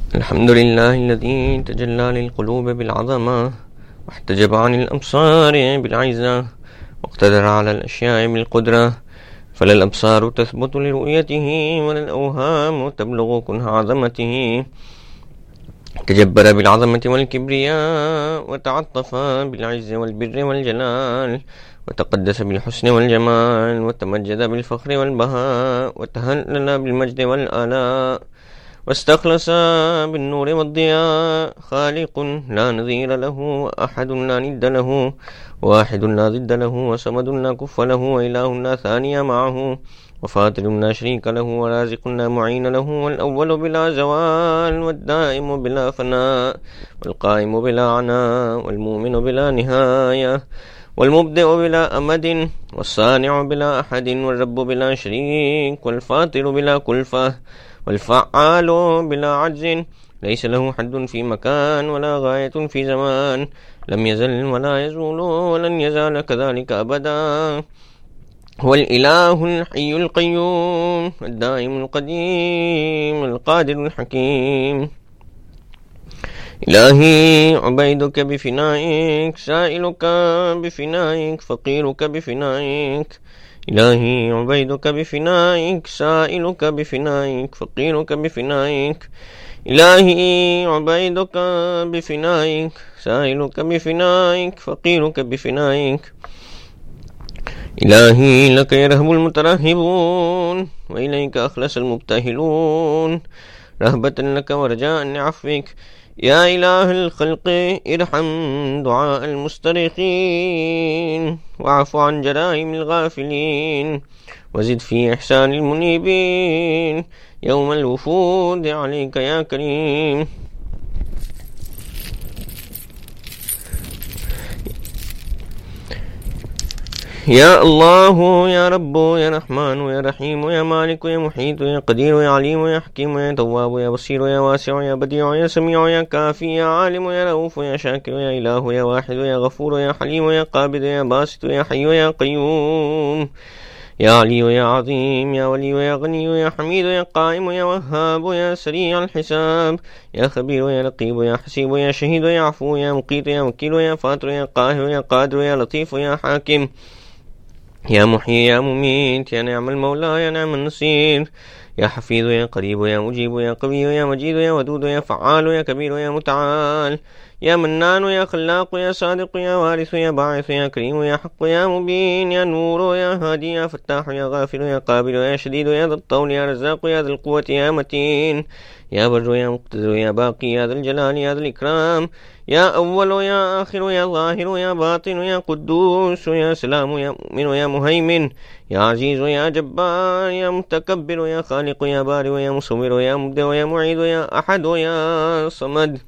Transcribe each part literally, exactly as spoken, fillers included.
الحمد لله الذي تجلى للقلوب بالعظمة واحتجب عن الأبصار بالعزة واقتدر على الأشياء بالقدرة، فلا الأبصار تثبت لرؤيته ولا الأوهام تبلغ كنه عظمته. تجبر بالعظمة والكبرياء وتعطف بالعز والبر والجلال، وتقدس بالحسن والجمال، وتمجد بالفخر والبهاء، وتهلل بالمجد والآلاء، واستخلص بالنور والضياء. خالق لا نظير له، أحد لا ند له، واحد لا ضد له، وصمد لا كف له، وإله لا ثاني معه، وفاطر لا شريك له، ورازق لا معين له، والأول بلا زوال، والدائم بلا فناء، والقائم بلا عناء، والمؤمن بلا نهاية، والمبدئ بلا أمد، والصانع بلا أحد، والرب بلا شريك، والفاطر بلا كلفة، والفعال بلا عجز. ليس له حد في مكان ولا غاية في زمان، لم يزل ولا يزول ولن يزال كذلك أبدا. هو الإله الحي القيوم الدائم القديم القادر الحكيم. إلهي عبيدك بفنائك، سائلك بفنائك، فقيرك بفنائك. إلهي عبيدك بفنائك، سائلك بفنائك، فقيرك بفنائك. إلهي عبيدك بفنائك، سائلك بفنائك، فقيرك بفنائك. إلهي لك يرهب المترهبون، وإليك أخلص المبتهلون، رهبة لك ورجاء لعفوك. يا إله الخلق ارحم دعاء المسترخين، واعف عن جرائم الغافلين، وزد في إحسان المنيبين، يوم الوفود عليك يا كريم. يا الله يا رب يا رحمن يا رحيم يا مالك يا محيط يا قدير يا عليم يا حكيم يا تواب يا بصير يا واسع يا بديع يا سميع يا كافي يا عالم يا رؤوف يا شاكر يا إله يا واحد يا غفور يا حليم يا قابض يا باسط يا حي يا قيوم. يا علي يا عظيم يا ولي يا غني يا حميد يا قائم يا وهاب يا سريع الحساب، يا خبير يا رقيب يا حسيب يا شهيد يا عفو يا مقيت يا وكيل يا فاطر يا قاهر يا قادر يا لطيف يا حاكم. يا محيي يا مميت يا نعم المولى يا نعم النصير، يا حفيظ يا قريب يا مجيب يا قوي يا مجيد يا ودود يا فعال يا كبير يا متعال، يا منان يا خلاق يا صادق يا وارث يا باعث يا كريم يا حق يا مبين، يا نور يا هادي يا فتاح يا غافر يا قابل يا شديد يا ذا الطول يا رزاق يا ذا القوة يا متين، يا بر يا مقتدر يا باقي يا ذا الجلال يا ذا الإكرام، يا أول يا آخر يا ظاهر يا باطن يا قدوس يا سلام يا مؤمن يا مهيمن، يا عزيز يا جبار يا متكبر يا خالق يا بارئ يا مصور يا مبدع يا معيد يا أحد يا صمد.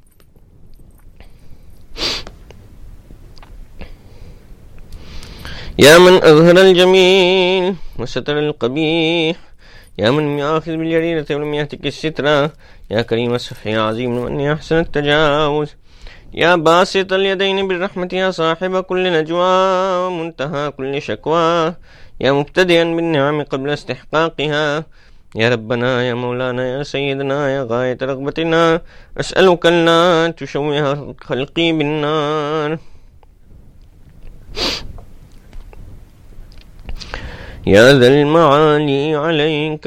يا من أظهر الجميل وستر القبيح، يا من يأخذ بالجريرة ولم يهتك السترة، يا كريم الصفح يا عظيم من يحسن التجاوز، يا باسط اليدين بالرحمة يا صاحب كل نجوى ومنتهى كل شكوى، يا مبتدئا بالنعم قبل استحقاقها. يا ربنا يا مولانا يا سيدنا يا غاية رغبتنا، أسألك لا تشوه خلقي بالنار. يا ذا المعالي عليك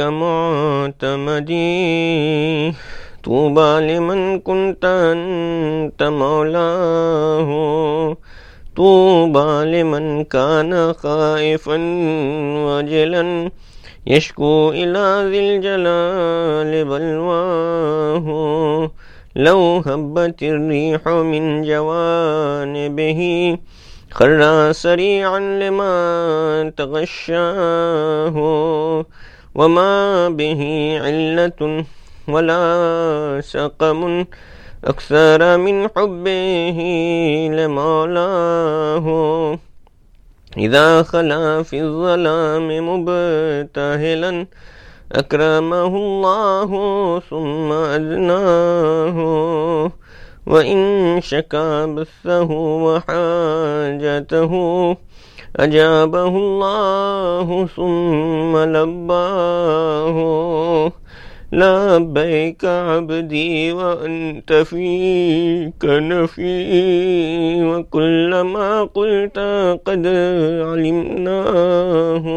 معتمدي، طوبى لمن كنت أنت مولاه، طوبى لمن كان خائفا وجلا، يشكو إلى ذي الجلال بلواه، لو هبت الريح من جوانبه خر سريعا لما تغشاه، وما به علة ولا سقم أكثر من حبه لمولاه، إذا خلا في الظلام مبتهلا أكرمه الله ثم أدناه، وإن شكا بثه وحاجته أجابه الله ثم لباه، لبيك عبدي وأنت فيك نفي، وكل ما قلت قد علمناه،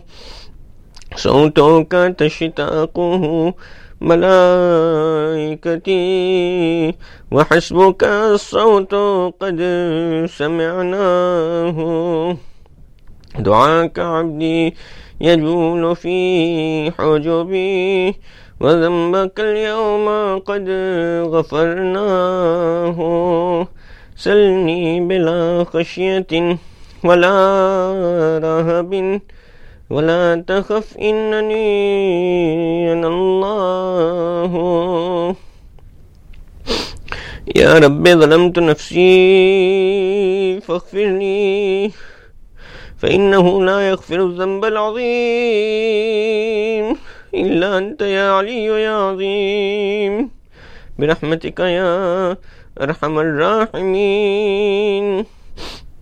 صوتك تشتاقه ملائكتي، وحسبك الصوت قد سمعناه، دعاك عبدي يجول في حجبي، وذنبك اليوم قد غفرناه، سلني بلا خشية ولا رهب، ولا تخف إنني أنا الله. يا رب ظلمت نفسي فاغفر لي، فإنه لا يغفر الذنب العظيم إلا أنت يا علي يا عظيم، برحمتك يا أرحم الراحمين.